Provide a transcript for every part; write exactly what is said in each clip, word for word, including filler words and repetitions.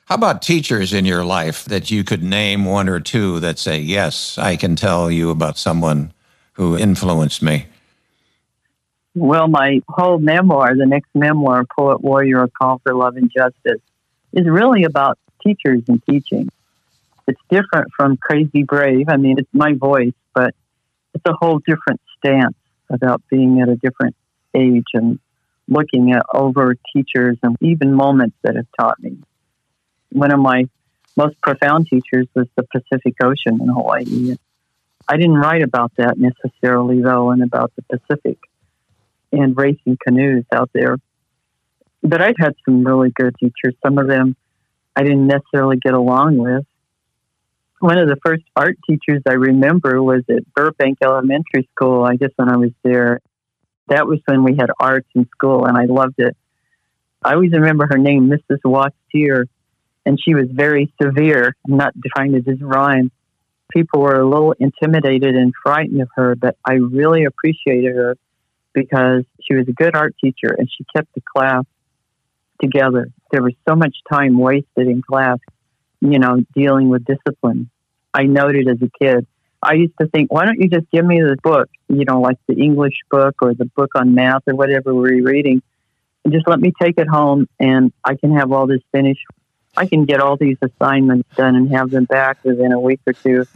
How about teachers in your life that you could name one or two that say, yes, I can tell you about someone who influenced me? Well, my whole memoir, the next memoir, Poet Warrior, A Call for Love and Justice, is really about teachers and teaching. It's different from Crazy Brave. I mean, it's my voice, but it's a whole different stance about being at a different age and looking at over teachers and even moments that have taught me. One of my most profound teachers was the Pacific Ocean in Hawaii. I didn't write about that necessarily, though, and about the Pacific and racing canoes out there. But I've had some really good teachers. Some of them I didn't necessarily get along with. One of the first art teachers I remember was at Burbank Elementary School, I guess when I was there. That was when we had arts in school, and I loved it. I always remember her name, Missus Wattier, and she was very severe. I'm not defining it as rhyme. People were a little intimidated and frightened of her, but I really appreciated her because she was a good art teacher, and she kept the class together. There was so much time wasted in class, you know, dealing with discipline. I noted as a kid, I used to think, why don't you just give me the book, you know, like the English book or the book on math or whatever we're reading, and just let me take it home and I can have all this finished. I can get all these assignments done and have them back within a week or two.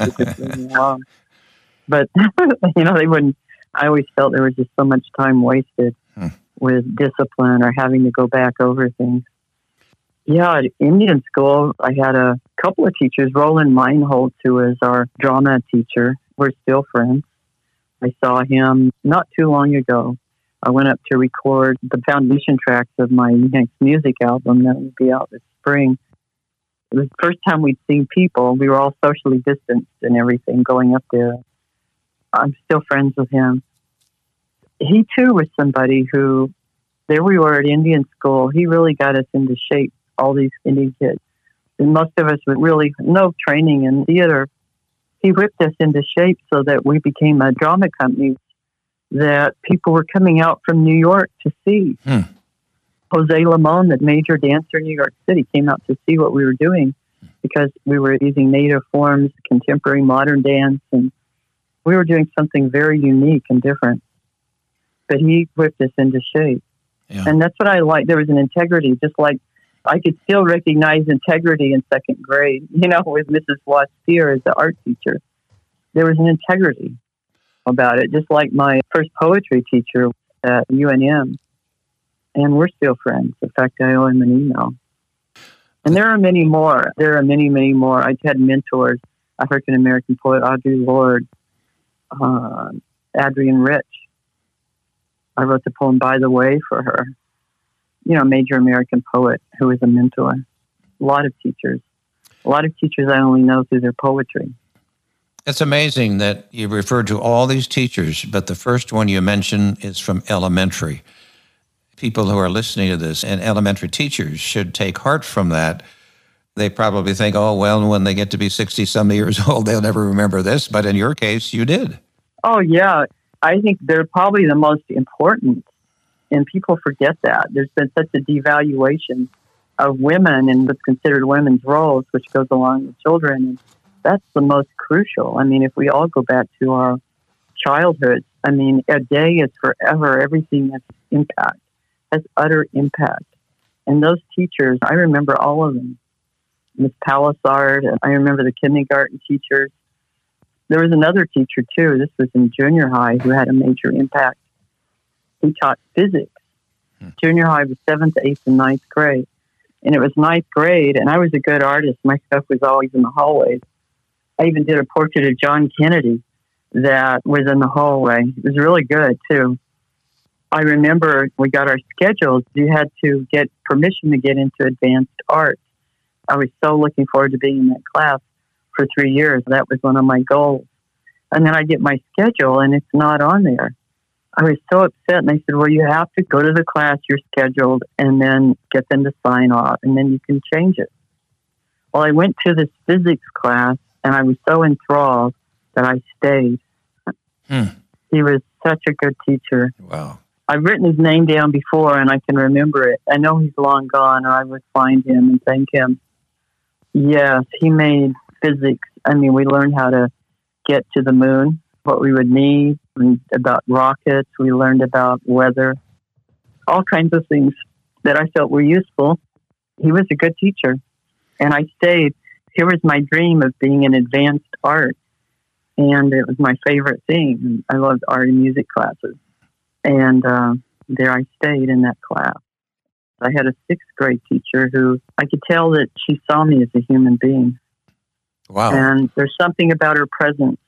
But, you know, they wouldn't. I always felt there was just so much time wasted hmm. with discipline or having to go back over things. Yeah, at Indian school, I had a couple of teachers. Roland Meinholtz, who was our drama teacher. We're still friends. I saw him not too long ago. I went up to record the foundation tracks of my next music album that will be out this spring. It was the first time we'd seen people. We were all socially distanced and everything going up there. I'm still friends with him. He, too, was somebody who, there we were at Indian school, he really got us into shape, all these Indian kids. And most of us with really no training in theater. He whipped us into shape so that we became a drama company that people were coming out from New York to see. Hmm. Jose Limon, the major dancer in New York City, came out to see what we were doing because we were using native forms, contemporary modern dance, and we were doing something very unique and different. But he whipped us into shape. Yeah. And that's what I like. There was an integrity, just like I could still recognize integrity in second grade, you know, with Missus Wattier as the art teacher. There was an integrity about it, just like my first poetry teacher at U N M. And we're still friends. In fact, I owe him an email. And there are many more. There are many, many more. I've had mentors. African-American poet Audre Lorde, uh, Adrienne Rich. I wrote the poem By the Way for her. You know, a major American poet who was a mentor. A lot of teachers. A lot of teachers I only know through their poetry. It's amazing that you referred to all these teachers, but the first one you mentioned is from elementary. People who are listening to this and elementary teachers should take heart from that. They probably think, oh, well, when they get to be sixty-some years old, they'll never remember this. But in your case, you did. Oh, yeah. I think they're probably the most important. And people forget that. There's been such a devaluation of women and what's considered women's roles, which goes along with children. And that's the most crucial. I mean, if we all go back to our childhood, I mean, a day is forever. Everything has impact, has utter impact. And those teachers, I remember all of them. Miss Palisard, and I remember the kindergarten teachers. There was another teacher, too. This was in junior high who had a major impact. He taught physics. Hmm. Junior high was seventh, eighth, and ninth grade. And it was ninth grade, and I was a good artist. My stuff was always in the hallways. I even did a portrait of John Kennedy that was in the hallway. It was really good, too. I remember we got our schedules. You had to get permission to get into advanced art. I was so looking forward to being in that class for three years. That was one of my goals. And then I get my schedule, and it's not on there. I was so upset, and I said, well, you have to go to the class you're scheduled and then get them to sign off, and then you can change it. Well, I went to this physics class, and I was so enthralled that I stayed. Hmm. He was such a good teacher. Wow. I've written his name down before, and I can remember it. I know he's long gone, or I would find him and thank him. Yes, he made physics. I mean, we learned how to get to the moon, what we would need, and about rockets. We learned about weather, all kinds of things that I felt were useful. He was a good teacher. And I stayed. Here was my dream of being in advanced art. And it was my favorite thing. I loved art and music classes. And uh, there I stayed in that class. I had a sixth grade teacher who I could tell that she saw me as a human being. Wow. And there's something about her presence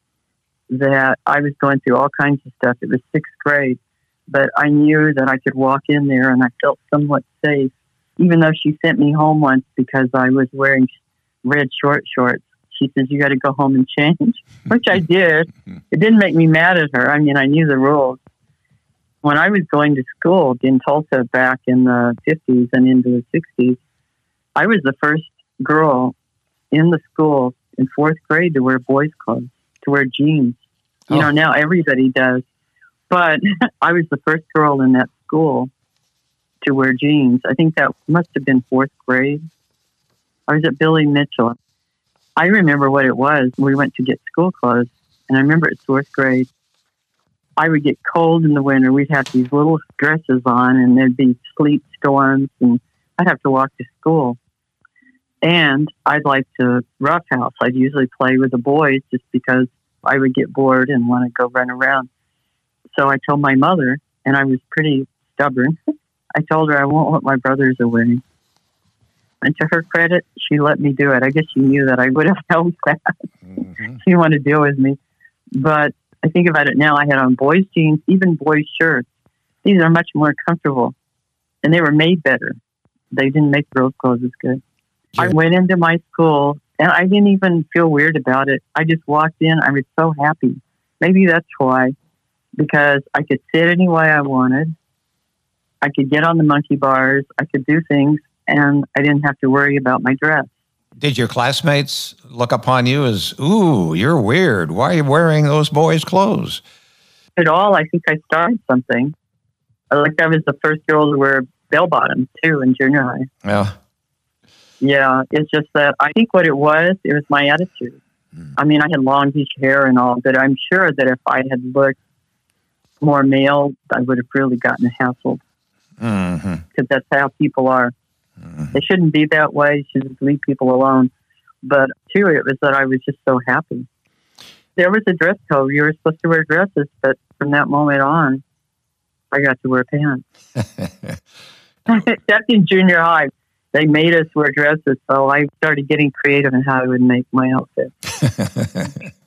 that I was going through all kinds of stuff. It was sixth grade, but I knew that I could walk in there and I felt somewhat safe, even though she sent me home once because I was wearing red short shorts. She says, you got to go home and change, which I did. It didn't make me mad at her. I mean, I knew the rules. When I was going to school in Tulsa back in the fifties and into the sixties, I was the first girl in the school in fourth grade to wear boys' clothes, to wear jeans. You Oh. know, now everybody does. But I was the first girl in that school to wear jeans. I think that must have been fourth grade. I was at Billy Mitchell. I remember what it was. We went to get school clothes, and I remember it's fourth grade. I would get cold in the winter. We'd have these little dresses on, and there'd be sleet storms, and I'd have to walk to school. And I'd like to roughhouse. I'd usually play with the boys just because I would get bored and want to go run around. So I told my mother, and I was pretty stubborn. I told her I won't what my brothers are wearing. And to her credit, she let me do it. I guess she knew that I would have held that. Mm-hmm. She didn't want to deal with me. But I think about it now. I had on boys' jeans, even boys' shirts. These are much more comfortable. And they were made better. They didn't make girls' clothes as good. Yeah. I went into my school, and I didn't even feel weird about it. I just walked in. I was so happy. Maybe that's why. Because I could sit any way I wanted. I could get on the monkey bars. I could do things. And I didn't have to worry about my dress. Did your classmates look upon you as, ooh, you're weird. Why are you wearing those boys' clothes? At all, I think I started something. Like I was the first girl to wear bell bottoms, too, in junior high. Yeah. Yeah, it's just that I think what it was, it was my attitude. Mm. I mean, I had longish hair and all, but I'm sure that if I had looked more male, I would have really gotten hassled. Because mm-hmm. that's how people are. Mm-hmm. They shouldn't be that way. You should just leave people alone. But too, it was that I was just so happy. There was a dress code. You were supposed to wear dresses, but from that moment on, I got to wear pants. Except in junior high, they made us wear dresses, so I started getting creative in how I would make my outfit.